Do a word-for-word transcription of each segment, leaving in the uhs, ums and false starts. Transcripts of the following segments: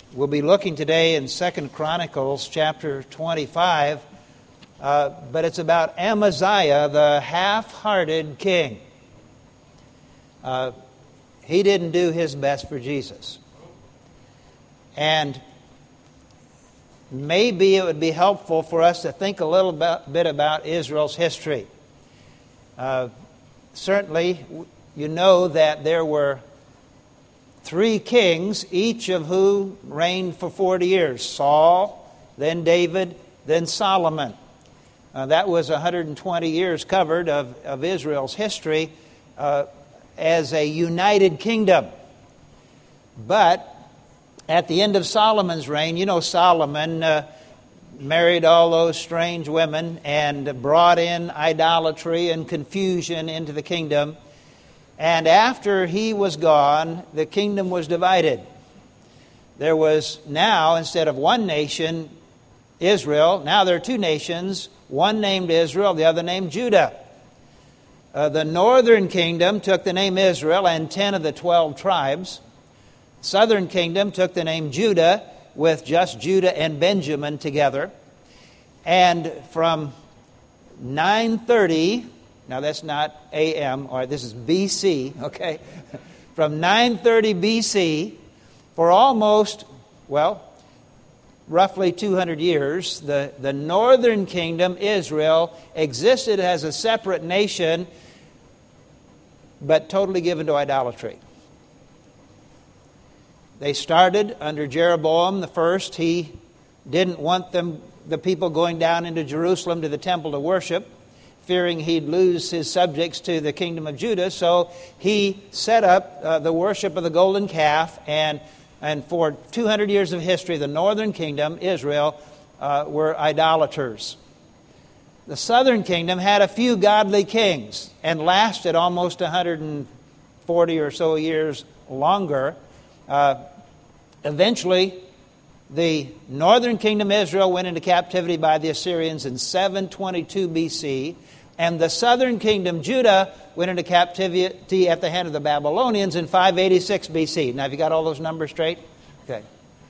We'll be looking today in Second Chronicles chapter twenty-five, uh, but it's about Amaziah, the half-hearted king. Uh, he didn't do his best for Jesus. And maybe it would be helpful for us to think a little bit about Israel's history. Uh, certainly, you know that there were three kings, each of whom reigned for forty years. Saul, then David, then Solomon. Uh, that was one hundred twenty years covered of, of Israel's history uh, as a united kingdom. But at the end of Solomon's reign, you know Solomon uh, married all those strange women and brought in idolatry and confusion into the kingdom. And after he was gone, the kingdom was divided. There was now, instead of one nation, Israel, now there are two nations, one named Israel, the other named Judah. Uh, the northern kingdom took the name Israel and ten of the twelve tribes. Southern kingdom took the name Judah with just Judah and Benjamin together. And from nine thirty... Now, that's not A M, or this is B C, okay? From nine thirty B C, for almost, well, roughly two hundred years, the, the northern kingdom, Israel, existed as a separate nation, but totally given to idolatry. They started under Jeroboam the first. He didn't want them, the people going down into Jerusalem to the temple to worship, fearing he'd lose his subjects to the kingdom of Judah. So he set up uh, the worship of the golden calf, and and for two hundred years of history, the northern kingdom, Israel, uh, were idolaters. The southern kingdom had a few godly kings and lasted almost one hundred forty or so years longer. Uh, eventually, the northern kingdom, Israel, went into captivity by the Assyrians in seven twenty-two B C, and the southern kingdom, Judah, went into captivity at the hand of the Babylonians in five eighty-six B C. Now, have you got all those numbers straight? Okay.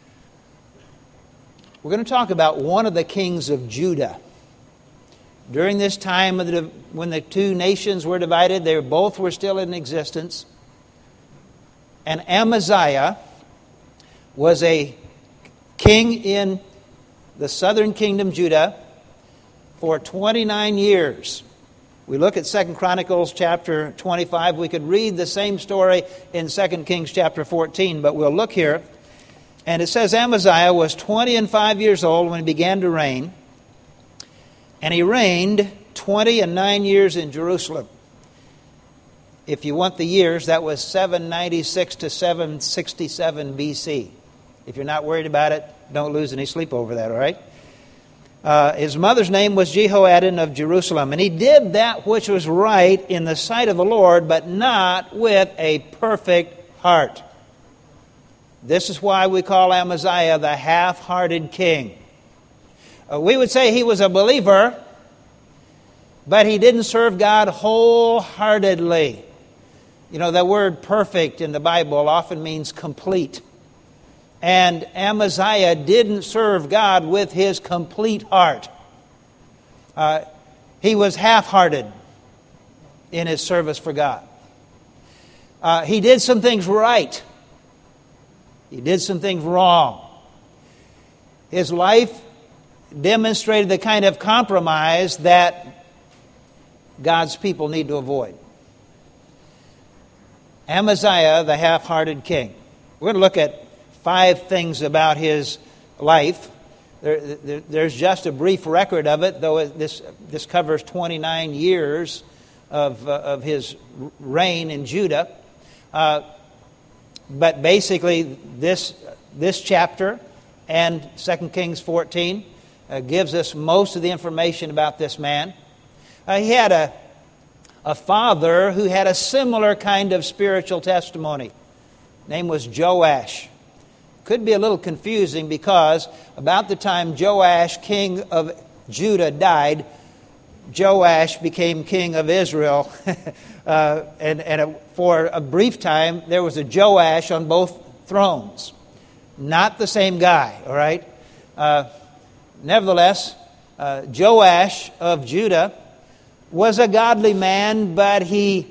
We're going to talk about one of the kings of Judah. During this time of the, when the two nations were divided, they both were still in existence. And Amaziah was a king in the southern kingdom, Judah, for twenty-nine years. We look at Second Chronicles chapter twenty-five. We could read the same story in Second Kings chapter fourteen, but we'll look here. And it says Amaziah was twenty and five years old when he began to reign, and he reigned twenty and nine years in Jerusalem. If you want the years, that was seven ninety-six to seven sixty-seven B C. If you're not worried about it, don't lose any sleep over that, all right? Uh, his mother's name was Jehoaddan of Jerusalem, and he did that which was right in the sight of the Lord, but not with a perfect heart. This is why we call Amaziah the half-hearted king. Uh, we would say he was a believer, but he didn't serve God wholeheartedly. You know, the word perfect in the Bible often means complete. And Amaziah didn't serve God with his complete heart. Uh, he was half-hearted in his service for God. Uh, he did some things right. He did some things wrong. His life demonstrated the kind of compromise that God's people need to avoid. Amaziah, the half-hearted king. We're going to look at five things about his life. There, there, there's just a brief record of it, though it, this this covers twenty-nine years of uh, of his reign in Judah. Uh, but basically, this this chapter and Second Kings fourteen uh, gives us most of the information about this man. Uh, he had a a father who had a similar kind of spiritual testimony. Name was Joash. Could be a little confusing because about the time Joash, king of Judah, died, Joash became king of Israel. uh, and and a, for a brief time, there was a Joash on both thrones. not the same guy, all right? Uh, nevertheless, uh, Joash of Judah was a godly man, but he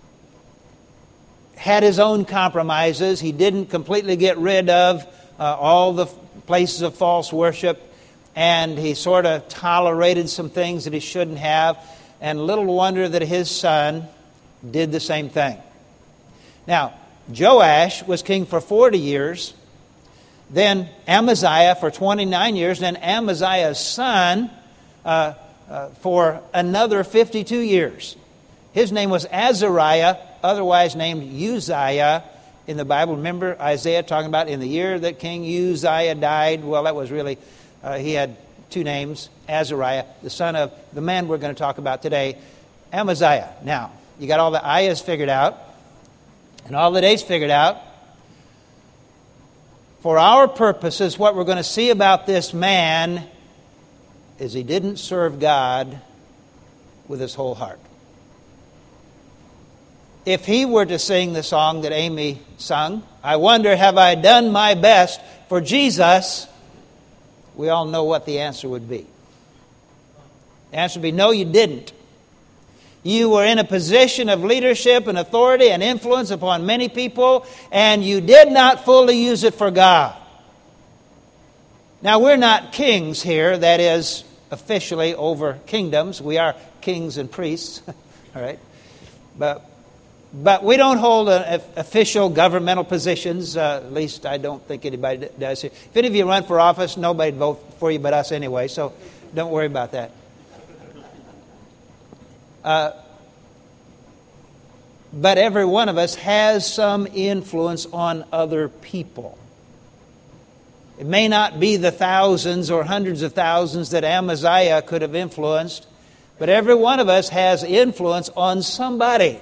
had his own compromises. He didn't completely get rid of uh, all the places of false worship, and he sort of tolerated some things that he shouldn't have, and little wonder that his son did the same thing. Now, Joash was king for forty years, then Amaziah for twenty-nine years, then Amaziah's son uh, uh, for another fifty-two years. His name was Azariah, otherwise named Uzziah in the Bible. Remember Isaiah talking about in the year that King Uzziah died? Well, that was really, uh, he had two names, Azariah, the son of the man we're going to talk about today, Amaziah. Now, you got all the ayahs figured out and all the dates figured out. For our purposes, what we're going to see about this man is he didn't serve God with his whole heart. If he were to sing the song that Amy sung, I wonder, have I done my best for Jesus? We all know what the answer would be. The answer would be, no, you didn't. You were in a position of leadership and authority and influence upon many people, and you did not fully use it for God. Now, we're not kings here, that is, officially over kingdoms. We are kings and priests, all right? But But we don't hold a, a, official governmental positions. Uh, at least I don't think anybody does. If any of you run for office, nobody'd vote for you but us anyway, so don't worry about that. Uh, but every one of us has some influence on other people. It may not be the thousands or hundreds of thousands that Amaziah could have influenced, but every one of us has influence on somebody.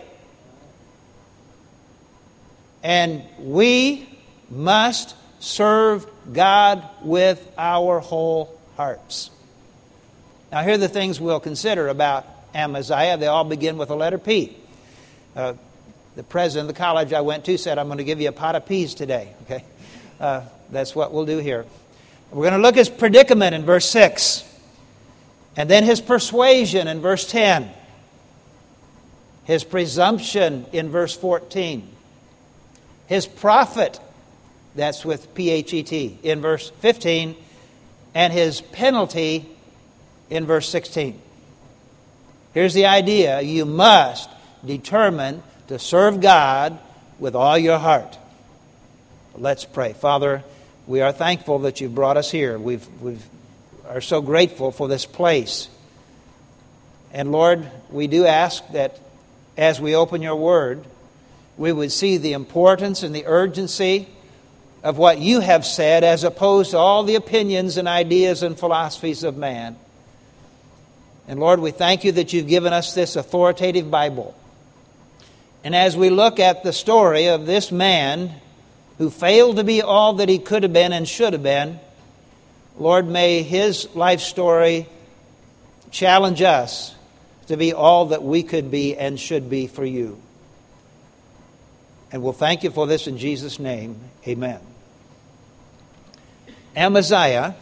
And we must serve God with our whole hearts. Now, here are the things we'll consider about Amaziah. They all begin with the letter P. Uh, the president of the college I went to said, I'm going to give you a pot of peas today. Okay, uh, that's what we'll do here. We're going to look at his predicament in verse six. And then his persuasion in verse ten. His presumption in verse fourteen. His prophet, that's with P H E T, in verse fifteen, and his penalty in verse sixteen. Here's the idea. You must determine to serve God with all your heart. Let's pray. Father, we are thankful that you've brought us here. We've, we've are so grateful for this place. And Lord, we do ask that as we open your word, we would see the importance and the urgency of what you have said as opposed to all the opinions and ideas and philosophies of man. And Lord, we thank you that you've given us this authoritative Bible. And as we look at the story of this man who failed to be all that he could have been and should have been, Lord, may his life story challenge us to be all that we could be and should be for you. And we'll thank you for this in Jesus' name. Amen. Amaziah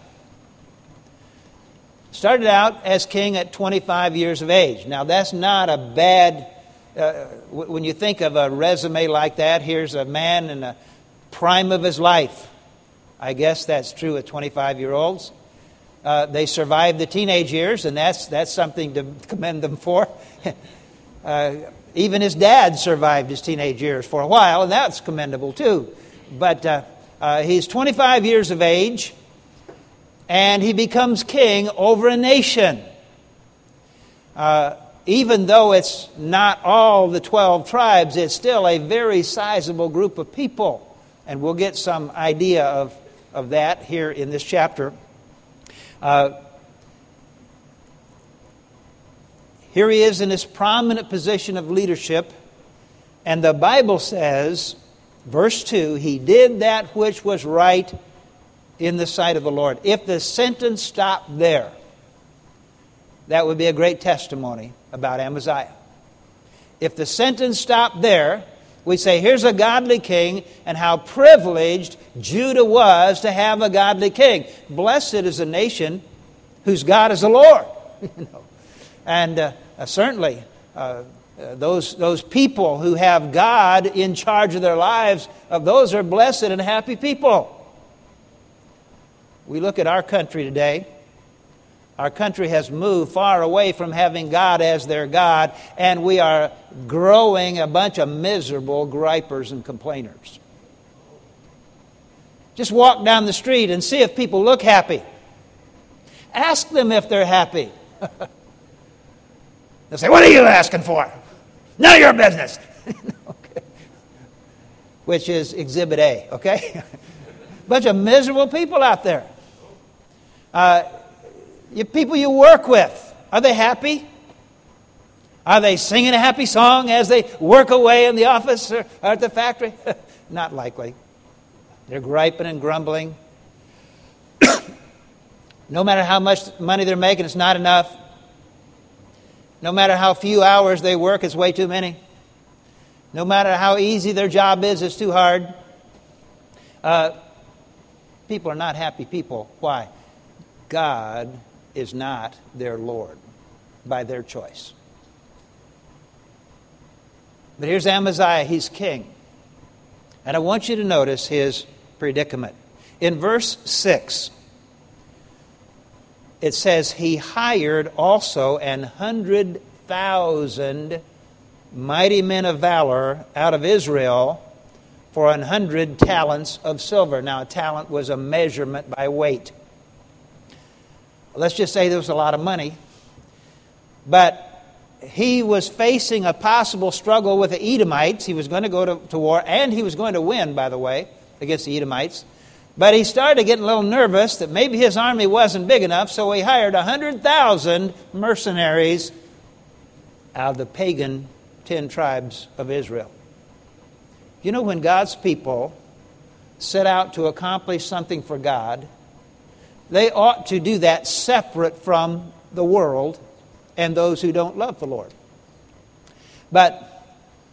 started out as king at twenty-five years of age. Now, that's not a bad... Uh, when you think of a resume like that, here's a man in the prime of his life. I guess that's true of twenty-five-year-olds. Uh, they survived the teenage years, and that's that's something to commend them for. uh, even his dad survived his teenage years for a while, and that's commendable too. But uh, uh, he's twenty-five years of age, and he becomes king over a nation. Uh, even though it's not all the twelve tribes, it's still a very sizable group of people. And we'll get some idea of, of that here in this chapter. Uh, here he is in this prominent position of leadership. And the Bible says, verse two, he did that which was right in the sight of the Lord. If the sentence stopped there, that would be a great testimony about Amaziah. If the sentence stopped there, we say, here's a godly king, and how privileged Judah was to have a godly king. Blessed is a nation whose God is the Lord. You know? And uh, uh, certainly, uh, uh, those, those people who have God in charge of their lives, uh, those are blessed and happy people. We look at our country today. Our country has moved far away from having God as their God, and we are growing a bunch of miserable gripers and complainers. Just walk down the street and see if people look happy. Ask them if they're happy. They'll say, "What are you asking for? None of your business." Okay. Which is Exhibit A, okay? Bunch of miserable people out there. Uh, You people you work with, are they happy? Are they singing a happy song as they work away in the office or at the factory? Not likely. They're griping and grumbling. No matter how much money they're making, it's not enough. No matter how few hours they work, it's way too many. No matter how easy their job is, it's too hard. Uh, people are not happy people. Why? God is not their Lord by their choice. But here's Amaziah, he's king. And I want you to notice his predicament. In verse six, it says, he hired also an hundred thousand mighty men of valor out of Israel for an hundred talents of silver. Now, a talent was a measurement by weight. Let's just say there was a lot of money. But he was facing a possible struggle with the Edomites. He was going to go to, to war, and he was going to win, by the way, against the Edomites. But he started getting a little nervous that maybe his army wasn't big enough, so he hired one hundred thousand mercenaries out of the pagan ten tribes of Israel. You know, when God's people set out to accomplish something for God, they ought to do that separate from the world and those who don't love the Lord. But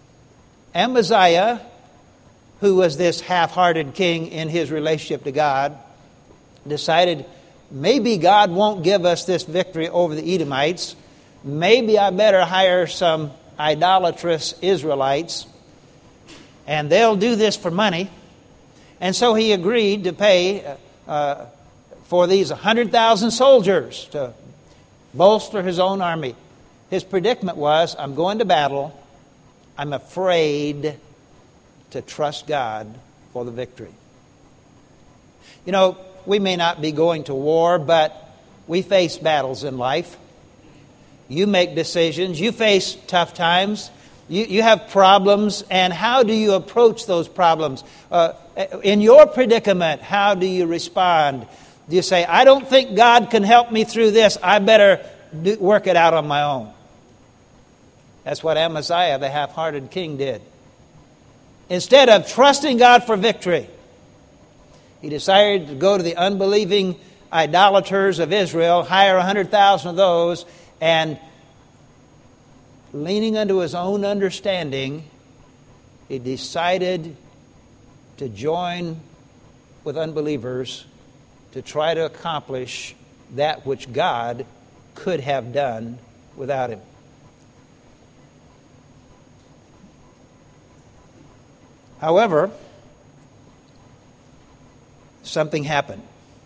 Amaziah, who was this half-hearted king in his relationship to God, decided maybe God won't give us this victory over the Edomites. Maybe I better hire some idolatrous Israelites, and they'll do this for money. And so he agreed to pay uh, for these one hundred thousand soldiers to bolster his own army. His predicament was, I'm going to battle. I'm afraid to trust God for the victory. You know, we may not be going to war, but we face battles in life. You make decisions. You face tough times. You, you have problems. And how do you approach those problems? Uh, in your predicament, how do you respond? Do you say, I don't think God can help me through this. I better do, work it out on my own. That's what Amaziah, the half-hearted king, did. Instead of trusting God for victory, he decided to go to the unbelieving idolaters of Israel, hire one hundred thousand of those, and leaning unto his own understanding, he decided to join with unbelievers to try to accomplish that which God could have done without him. However, something happened.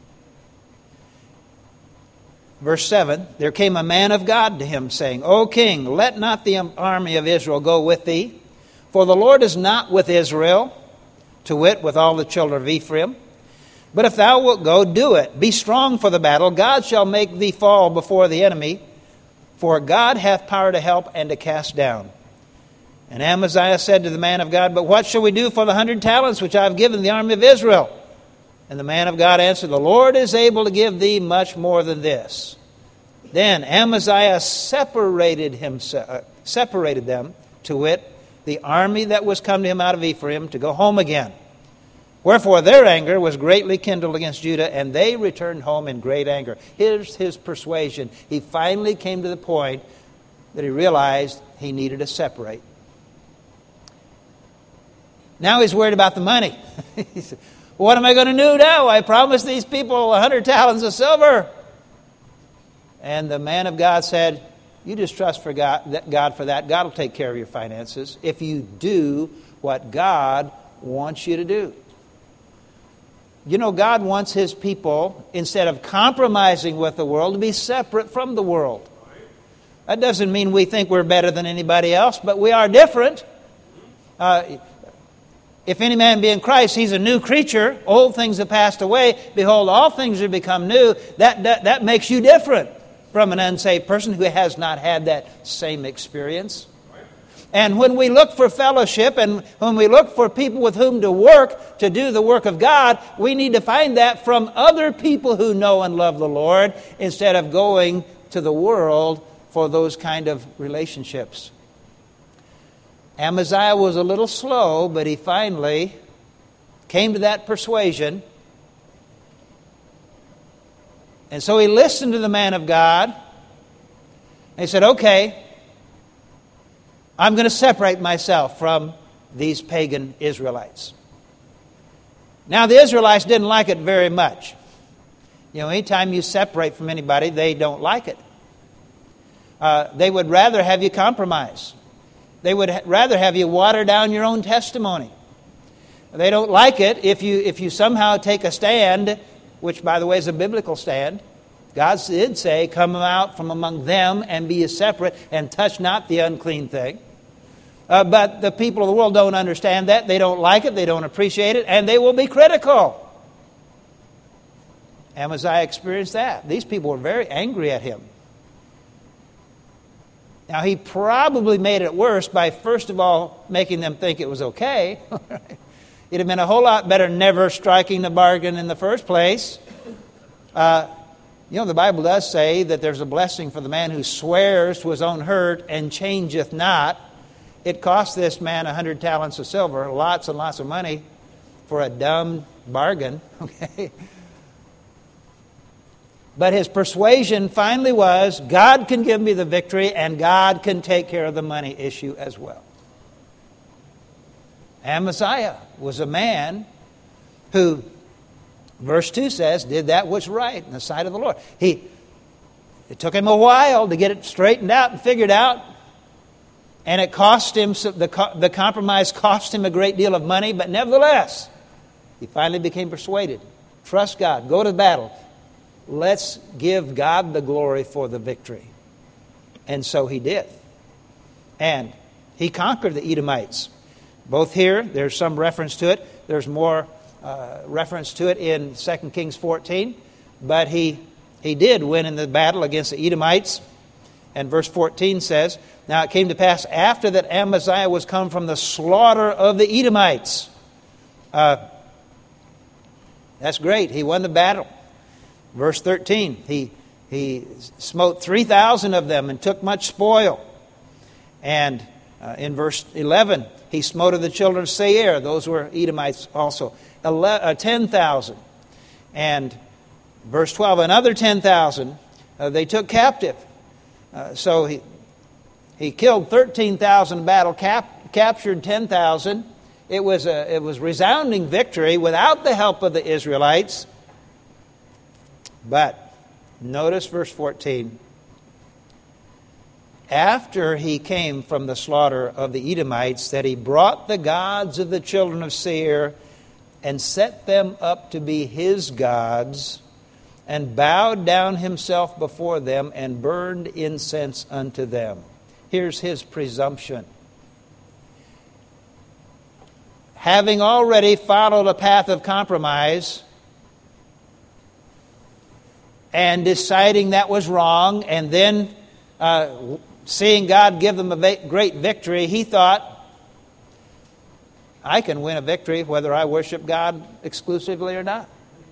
Verse seven, there came a man of God to him, saying, O king, let not the army of Israel go with thee, for the Lord is not with Israel, to wit, with all the children of Ephraim. But if thou wilt go, do it. Be strong for the battle. God shall make thee fall before the enemy, for God hath power to help and to cast down. And Amaziah said to the man of God, But what shall we do for the hundred talents which I have given the army of Israel? And the man of God answered, The Lord is able to give thee much more than this. Then Amaziah separated himself, uh, separated them, to wit, the army that was come to him out of Ephraim, to go home again. Wherefore their anger was greatly kindled against Judah, and they returned home in great anger. Here's his persuasion. He finally came to the point that he realized he needed to separate. Now he's worried about the money. He said, what am I going to do now? I promised these people a hundred talents of silver. And the man of God said, you just trust for God, God for that. God will take care of your finances if you do what God wants you to do. You know, God wants His people, instead of compromising with the world, to be separate from the world. That doesn't mean we think we're better than anybody else, but we are different. Uh, if any man be in Christ, he's a new creature. Old things have passed away. Behold, all things are become new. That, that, that makes you different from an unsaved person who has not had that same experience. And when we look for fellowship and when we look for people with whom to work, to do the work of God, we need to find that from other people who know and love the Lord instead of going to the world for those kind of relationships. Amaziah was a little slow, but he finally came to that persuasion. And so he listened to the man of God. And he said, okay, I'm going to separate myself from these pagan Israelites. Now, the Israelites didn't like it very much. You know, anytime you separate from anybody, they don't like it. Uh, they would rather have you compromise. They would ha- rather have you water down your own testimony. They don't like it if you if you somehow take a stand, which, by the way, is a biblical stand. God did say, come out from among them and be separate and touch not the unclean thing. Uh, but the people of the world don't understand that. They don't like it. They don't appreciate it. And they will be critical. Amaziah experienced that. These people were very angry at him. Now, he probably made it worse by, first of all, making them think it was okay. It'd have been a whole lot better never striking the bargain in the first place. Uh, you know, the Bible does say that there's a blessing for the man who swears to his own hurt and changeth not. It cost this man a hundred talents of silver, lots and lots of money, for a dumb bargain. Okay. But his persuasion finally was, God can give me the victory and God can take care of the money issue as well. Amaziah was a man who, verse two says, did that which was right in the sight of the Lord. He, it took him a while to get it straightened out and figured out. And it cost him, the, the compromise cost him a great deal of money, but nevertheless, he finally became persuaded. Trust God. Go to battle. Let's give God the glory for the victory. And so he did. And he conquered the Edomites. Both here, there's some reference to it. There's more uh, reference to it in Second Kings fourteen. But he, he did win in the battle against the Edomites. And verse fourteen says, now it came to pass after that Amaziah was come from the slaughter of the Edomites. Uh, that's great. He won the battle. Verse thirteen, he, he smote three thousand of them and took much spoil. And uh, in verse eleven, he smote of the children of Seir. Those were Edomites also. ten thousand. And verse twelve, another ten thousand uh, they took captive. Uh, so he he killed thirteen thousand in battle, cap, captured ten thousand. It was a it was resounding victory without the help of the Israelites. But notice verse fourteen. After he came from the slaughter of the Edomites, that he brought the gods of the children of Seir and set them up to be his gods, and bowed down himself before them and burned incense unto them. Here's his presumption. Having already followed a path of compromise and deciding that was wrong, and then uh, seeing God give them a va- great victory, he thought, I can win a victory whether I worship God exclusively or not.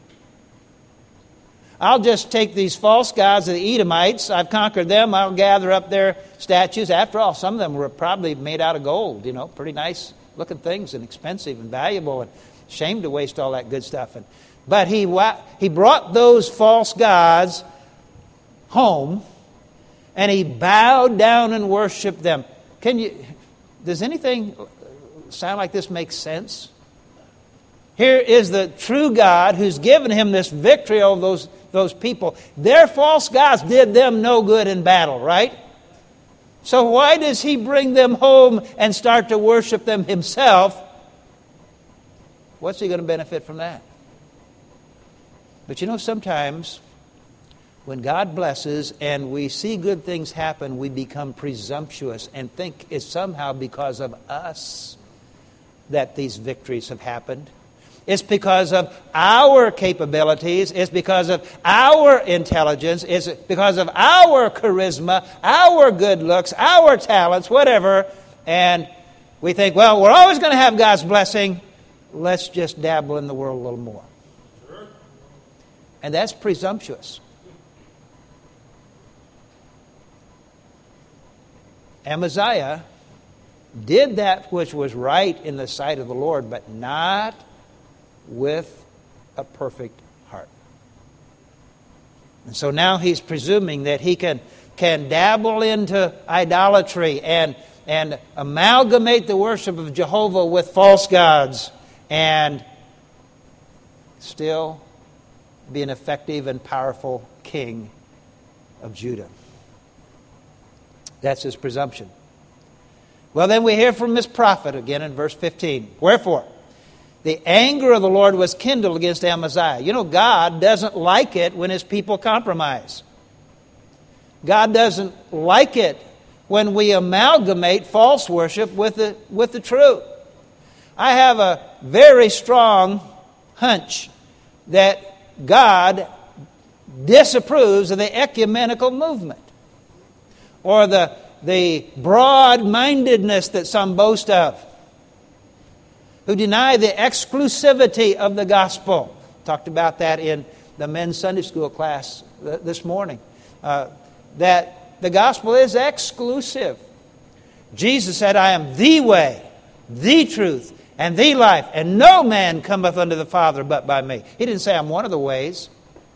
I'll just take these false gods of the Edomites. I've conquered them. I'll gather up their statues. After all, some of them were probably made out of gold, you know, pretty nice looking things and expensive and valuable, and shame to waste all that good stuff. And But he he brought those false gods home, and he bowed down and worshipped them. Can you? Does anything it sound like this makes sense? Here is the true God who's given him this victory over those, those people. Their false gods did them no good in battle, right? So why does he bring them home and start to worship them himself? What's he going to benefit from that? But you know, sometimes when God blesses and we see good things happen, we become presumptuous and think it's somehow because of us that these victories have happened. It's because of our capabilities. It's because of our intelligence. It's because of our charisma, our good looks, our talents, whatever. And we think, well, we're always going to have God's blessing. Let's just dabble in the world a little more. And that's presumptuous. Amaziah did that which was right in the sight of the Lord, but not with a perfect heart. And so now he's presuming that he can, can dabble into idolatry and, and amalgamate the worship of Jehovah with false gods and still be an effective and powerful king of Judah. That's his presumption. Well, then we hear from this prophet again in verse fifteen. Wherefore, the anger of the Lord was kindled against Amaziah. You know, God doesn't like it when his people compromise. God doesn't like it when we amalgamate false worship with the, with the true. I have a very strong hunch that God disapproves of the ecumenical movement or the, the broad-mindedness that some boast of, who deny the exclusivity of the gospel. Talked about that in the men's Sunday school class this morning. Uh, that the gospel is exclusive. Jesus said, I am the way, the truth, and the life, and no man cometh unto the Father but by me. He didn't say I'm one of the ways.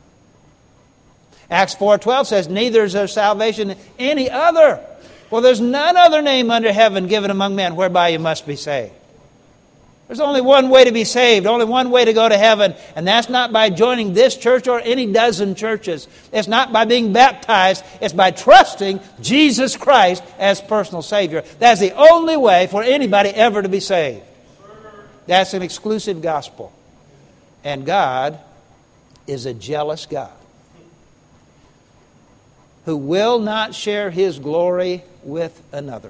Acts four twelve says, neither is there salvation in any other. Well, there's none other name under heaven given among men whereby you must be saved. There's only one way to be saved, only one way to go to heaven, and that's not by joining this church or any dozen churches. It's not by being baptized. It's by trusting Jesus Christ as personal Savior. That's the only way for anybody ever to be saved. That's an exclusive gospel. And God is a jealous God who will not share his glory with another.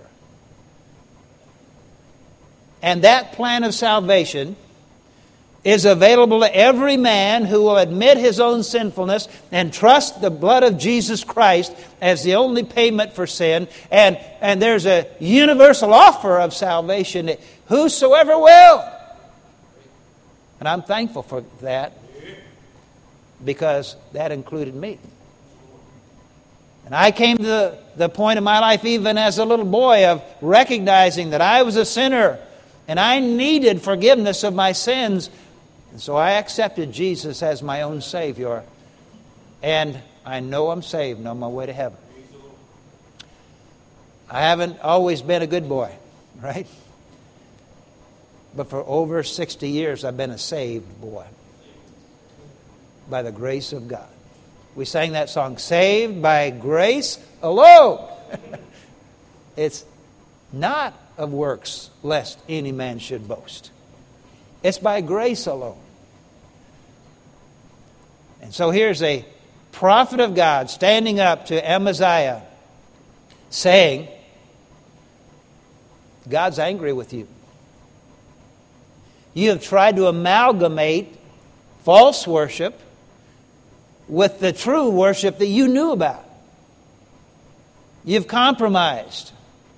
And that plan of salvation is available to every man who will admit his own sinfulness and trust the blood of Jesus Christ as the only payment for sin. And, and there's a universal offer of salvation. Whosoever will. And I'm thankful for that because that included me. And I came to the, the point in my life, even as a little boy, of recognizing that I was a sinner and I needed forgiveness of my sins. And so I accepted Jesus as my own Savior. And I know I'm saved and on my way to heaven. I haven't always been a good boy, right? But for over sixty years, I've been a saved boy. By the grace of God. We sang that song, Saved by Grace Alone. It's not of works, lest any man should boast. It's by grace alone. And so here's a prophet of God standing up to Amaziah saying, God's angry with you. You have tried to amalgamate false worship with the true worship that you knew about. You've compromised.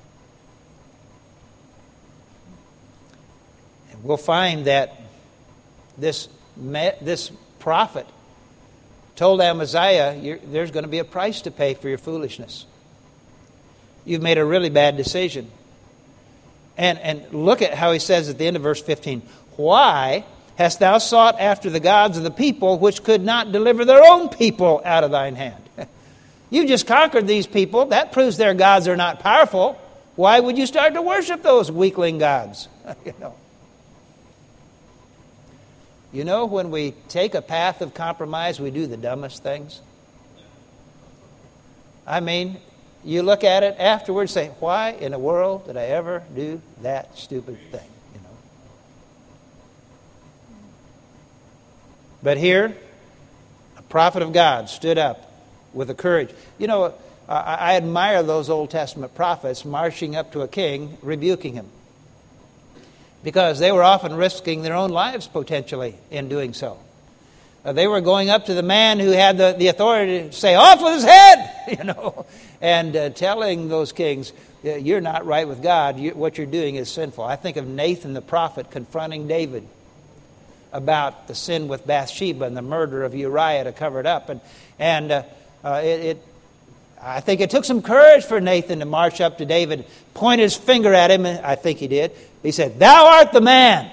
And we'll find that this, this prophet told Amaziah, there's going to be a price to pay for your foolishness. You've made a really bad decision. And, and look at how he says at the end of verse fifteen, why hast thou sought after the gods of the people which could not deliver their own people out of thine hand? You just conquered these people. That proves their gods are not powerful. Why would you start to worship those weakling gods? you know. You know, when we take a path of compromise, we do the dumbest things. I mean, you look at it afterwards and say, why in the world did I ever do that stupid thing? You know. But here, a prophet of God stood up with a courage. You know, I, I admire those Old Testament prophets marching up to a king, rebuking him. Because they were often risking their own lives potentially in doing so. Uh, they were going up to the man who had the, the authority to say, off with his head, you know, and uh, telling those kings, you're not right with God. You, what you're doing is sinful. I think of Nathan the prophet confronting David about the sin with Bathsheba and the murder of Uriah to cover it up. And, and uh, uh, it, it, I think it took some courage for Nathan to march up to David, point his finger at him, and I think he did. He said, thou art the man.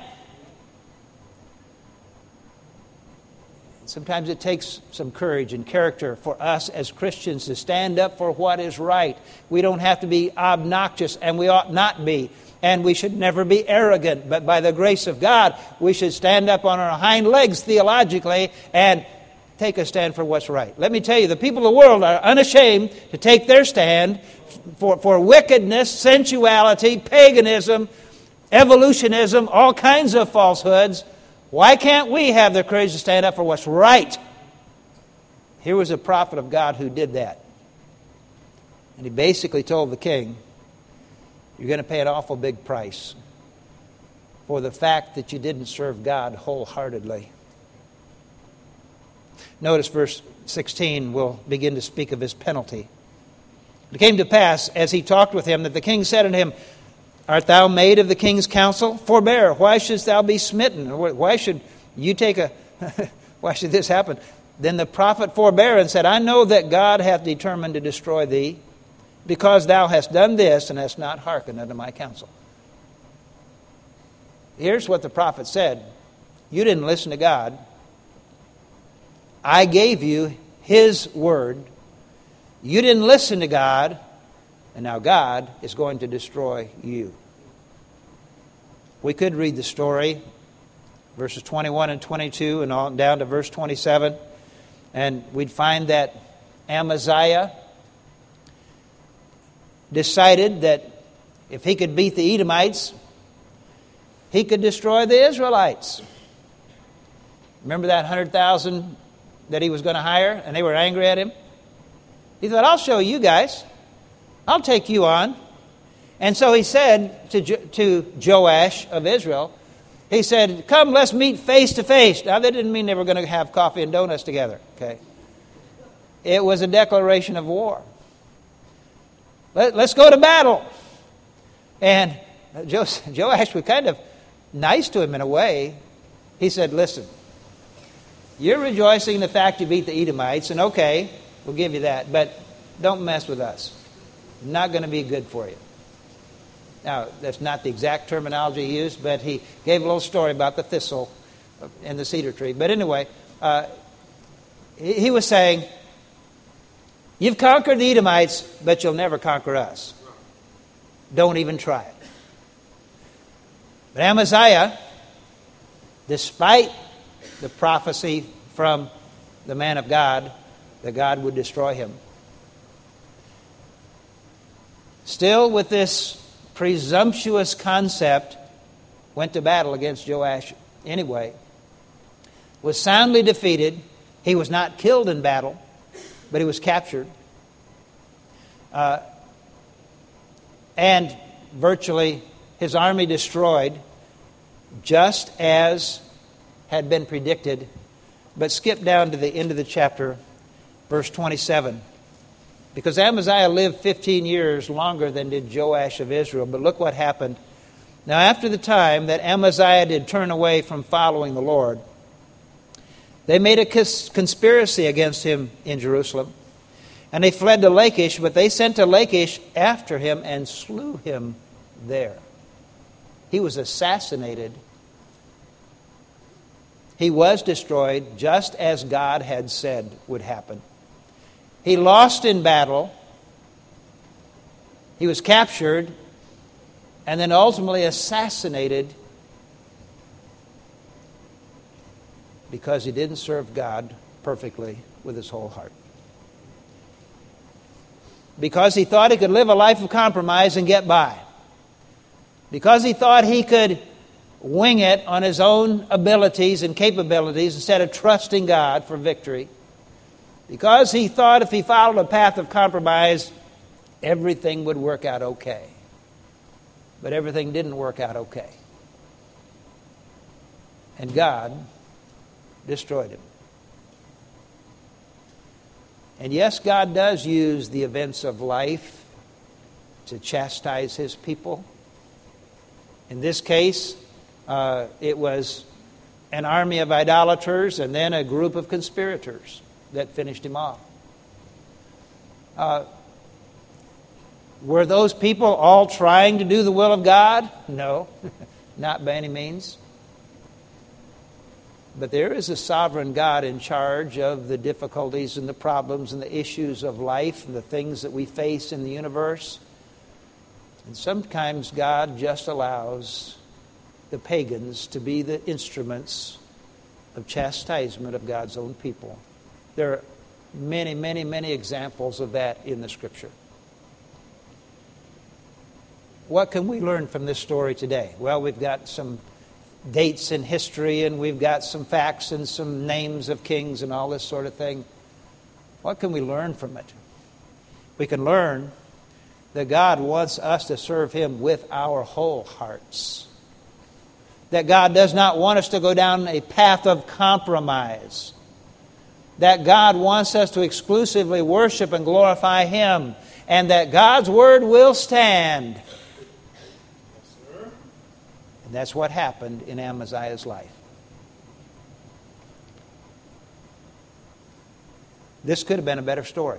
Sometimes it takes some courage and character for us as Christians to stand up for what is right. We don't have to be obnoxious, and we ought not be. And we should never be arrogant. But by the grace of God, we should stand up on our hind legs theologically and take a stand for what's right. Let me tell you, the people of the world are unashamed to take their stand for, for wickedness, sensuality, paganism, evolutionism, all kinds of falsehoods. Why can't we have the courage to stand up for what's right? Here was a prophet of God who did that. And he basically told the king, you're going to pay an awful big price for the fact that you didn't serve God wholeheartedly. Notice verse sixteen will begin to speak of his penalty. It came to pass, as he talked with him, that the king said unto him, art thou made of the king's counsel? Forbear, why shouldst thou be smitten? Why should you take a, why should this happen? Then the prophet forbare and said, I know that God hath determined to destroy thee, because thou hast done this and hast not hearkened unto my counsel. Here's what the prophet said. You didn't listen to God. I gave you His word. You didn't listen to God. And now God is going to destroy you. We could read the story, verses twenty-one and twenty-two, and on down to verse twenty-seven, and we'd find that Amaziah decided that if he could beat the Edomites, he could destroy the Israelites. Remember that one hundred thousand that he was going to hire, and they were angry at him? He thought, I'll show you guys. I'll take you on. And so he said to, jo- to Joash of Israel, he said, come, let's meet face to face. Now, that didn't mean they were going to have coffee and donuts together. Okay, it was a declaration of war. Let, let's go to battle. And jo- Joash was kind of nice to him in a way. He said, listen, you're rejoicing in the fact you beat the Edomites, and okay, we'll give you that, but don't mess with us. Not going to be good for you. Now, that's not the exact terminology he used, but he gave a little story about the thistle and the cedar tree. But anyway, uh, he, he was saying, you've conquered the Edomites, but you'll never conquer us. Don't even try it. But Amaziah, despite the prophecy from the man of God that God would destroy him, still with this presumptuous concept, went to battle against Joash anyway, was soundly defeated. He was not killed in battle, but he was captured. Uh, and virtually his army destroyed, just as had been predicted. But skip down to the end of the chapter, verse twenty-seven. Because Amaziah lived fifteen years longer than did Joash of Israel. But look what happened. Now after the time that Amaziah did turn away from following the Lord, they made a conspiracy against him in Jerusalem. And they fled to Lachish, but they sent to Lachish after him and slew him there. He was assassinated. He was destroyed just as God had said would happen. He lost in battle. He was captured. and then ultimately assassinated because he didn't serve God perfectly with his whole heart. Because he thought he could live a life of compromise and get by. Because he thought he could wing it on his own abilities and capabilities instead of trusting God for victory. Because he thought if he followed a path of compromise, everything would work out okay. But everything didn't work out okay. And God destroyed him. And yes, God does use the events of life to chastise his people. In this case, uh, it was an army of idolaters and then a group of conspirators that finished him off. Uh, were those people all trying to do the will of God? No, not by any means. But there is a sovereign God in charge of the difficulties and the problems and the issues of life and the things that we face in the universe. And sometimes God just allows the pagans to be the instruments of chastisement of God's own people. There are many, many, many examples of that in the Scripture. What can we learn from this story today? Well, we've got some dates in history, and we've got some facts and some names of kings and all this sort of thing. What can we learn from it? We can learn that God wants us to serve him with our whole hearts. That God does not want us to go down a path of compromise. That God wants us to exclusively worship and glorify him. And that God's word will stand. And that's what happened in Amaziah's life. This could have been a better story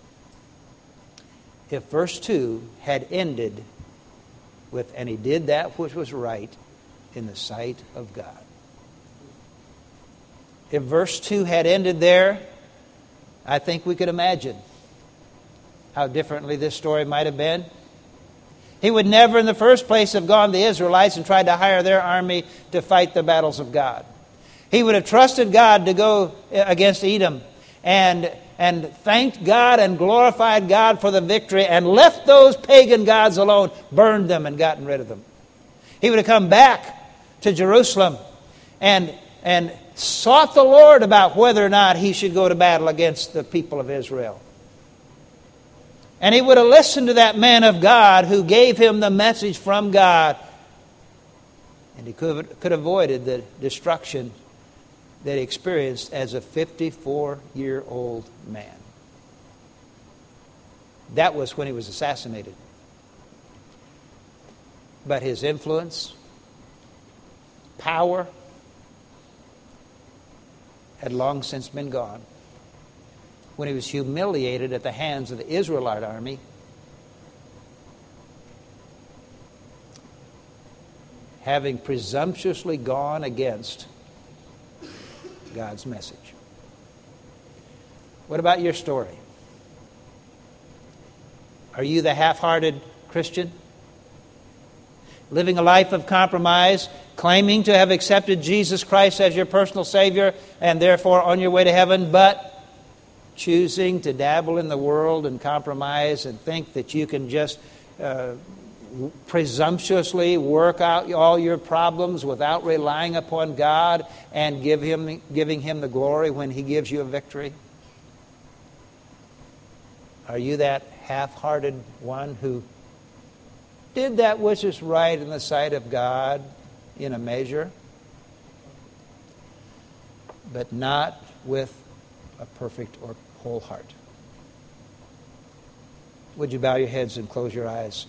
if verse two had ended with, and he did that which was right in the sight of God. If verse two had ended there, I think we could imagine how differently this story might have been. He would never in the first place have gone to the Israelites and tried to hire their army to fight the battles of God. He would have trusted God to go against Edom and, and thanked God and glorified God for the victory and left those pagan gods alone, burned them and gotten rid of them. He would have come back to Jerusalem and, and sought the Lord about whether or not he should go to battle against the people of Israel. And he would have listened to that man of God who gave him the message from God. And he could, could have avoided the destruction that he experienced as a fifty-four-year-old man. That was when he was assassinated. But his influence, power, had long since been gone. When he was humiliated at the hands of the Israelite army, having presumptuously gone against God's message. What about your story? Are you the half-hearted Christian? Living a life of compromise, claiming to have accepted Jesus Christ as your personal Savior and therefore on your way to heaven, but choosing to dabble in the world and compromise and think that you can just uh, presumptuously work out all your problems without relying upon God and give him, giving him the glory when he gives you a victory? Are you that half-hearted one who did that which is right in the sight of God in a measure, but not with a perfect or whole heart? Would you bow your heads and close your eyes?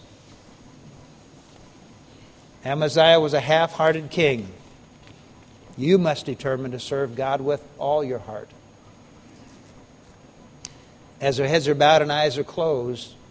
Amaziah was a half-hearted king. You must determine to serve God with all your heart. As our heads are bowed and eyes are closed,